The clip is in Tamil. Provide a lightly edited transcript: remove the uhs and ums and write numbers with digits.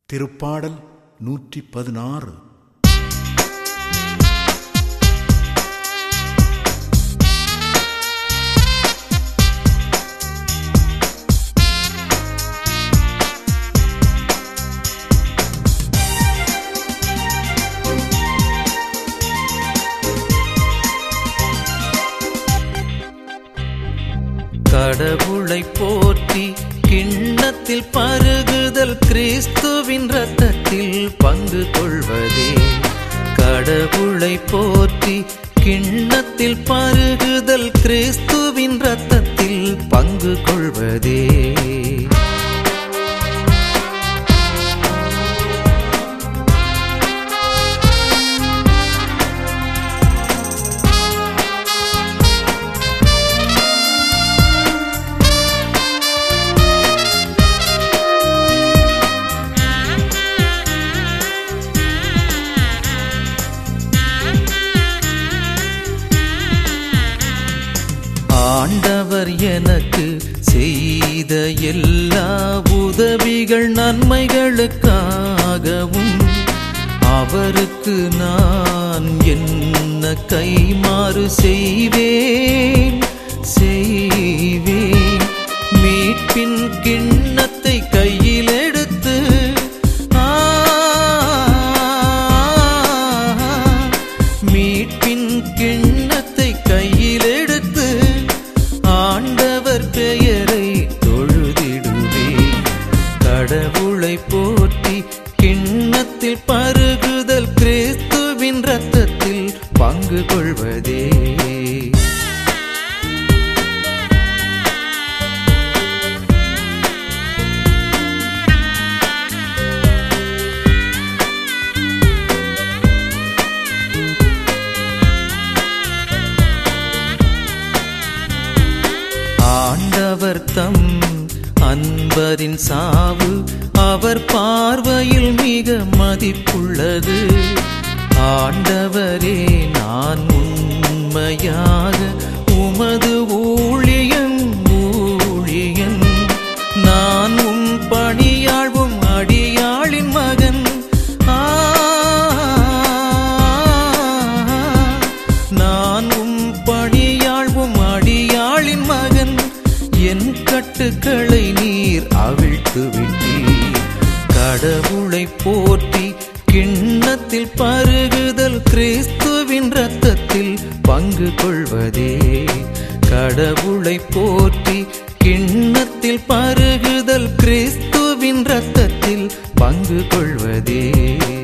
திருப்பாடல் 116. கடவுளை போற்றி கிண்ணத்தில் பருகுதல் கிறிஸ்துவின் இரத்தத்தில் பங்கு கொள்வதே. கடவுளை போற்றி கிண்ணத்தில் பருகுதல் கிறிஸ்துவின் இரத்தத்தில் பங்கு கொள்வதே. ஆண்டவர் எனக்கு செய்த எல்லா உதவிகள் நன்மைகளுக்காகவும் அவருக்கு நான் என்ன கைமாறு செய்வேன். மீட்பின் கிண்ணத்தை கையில் எடுத்து மீட்பின் கிண்ணத்தை கையில் எடுத்து ஆண்டவர் பெயரை தொழுதிடுவேன். கடவுளை போற்றி கிண்ணத்தில் பருகுதல் கிறிஸ்துவின் இரத்தத்தில் பங்கு கொள்வதே. ஆண்டவர் தம் அன்பரின் சாவு அவர் பார்வையில் மிக மதிப்புள்ளது. ஆண்டவரே, நான் உண்மையாக உமது ஊழியன். நான் உம் பணியாழ்வும் அடியாளின் மகன். நான் உம் பணியாழ்வும் அடியாளின் மகன். என் கட்டுக்களை நீர் அவிழ்த்து விட்டீர். கடவுளை போற்றி கிண்ணத்தில் பருகுதல் கிறிஸ்துவின் இரத்தத்தில் பங்கு கொள்வதே. கடவுளை போற்றி கிண்ணத்தில் பருகுதல் கிறிஸ்துவின் இரத்தத்தில் பங்கு கொள்வதே.